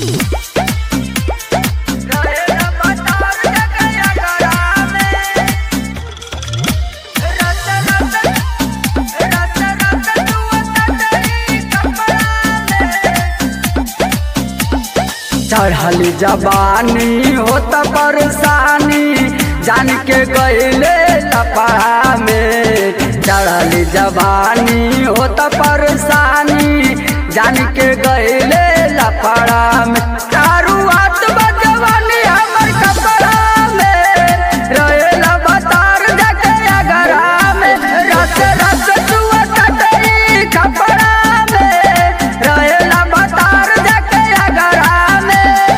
चढ़ल जवानी होत परेशानी जान के गईले लपड़ा में। चढ़ल जवानी होत परेशानी जान के गईले लपड़ा में। दारुआत बजवानी हमर कपड़ा में रहेला बतार जाके अगरा में। रस रस चुअत तेरी कपड़ा में रहेला बतार जाके अगरा में।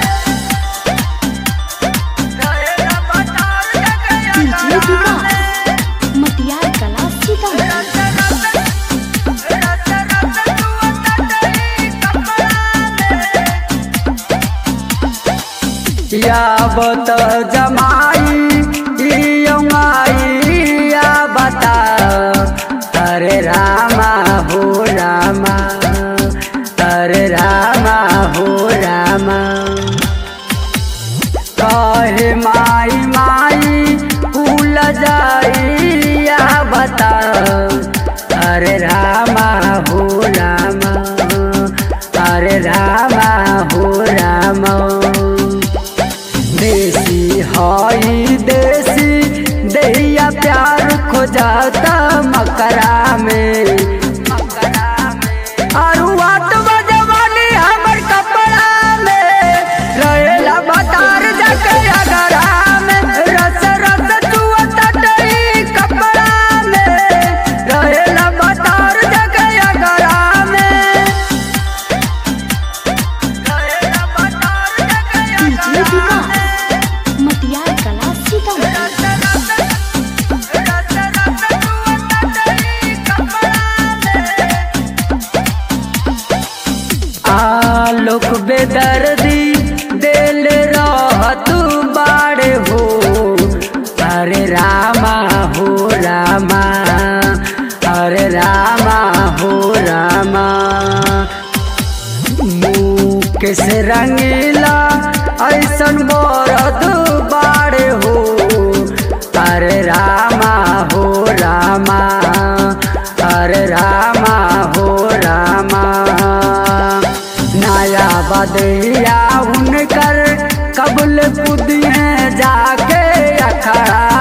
मटियार कला या बत जमाई या बता हरे रामा हो रामा हरे रामा हो रामा। कहे माई माई भूल जाई या बता हरे रामा हो रामा हरे रामा हो रामा। देसी हई देसी दैया प्यार खोजाता मकरा में। अरुआत बजवानी हमर कपड़ा में रहेला बतार जाके अगरा में। रस रस चुअत तेरी कपड़ा में रहेला बतार जाके अगरा में। रहेला बतार जाके अगरा में। मटियार कला आलोक बेदर्दी दिल रहत बाड़े हो। हरे रामा हो रामा हरे रामा हो रामा। मुँह से रंगीला ऐसन बरद बाड़े हो। हरे रामा हो रामा हरे रामा हो रामा। नया बदैया उनकर कबल पुदिए जाके अखड़ा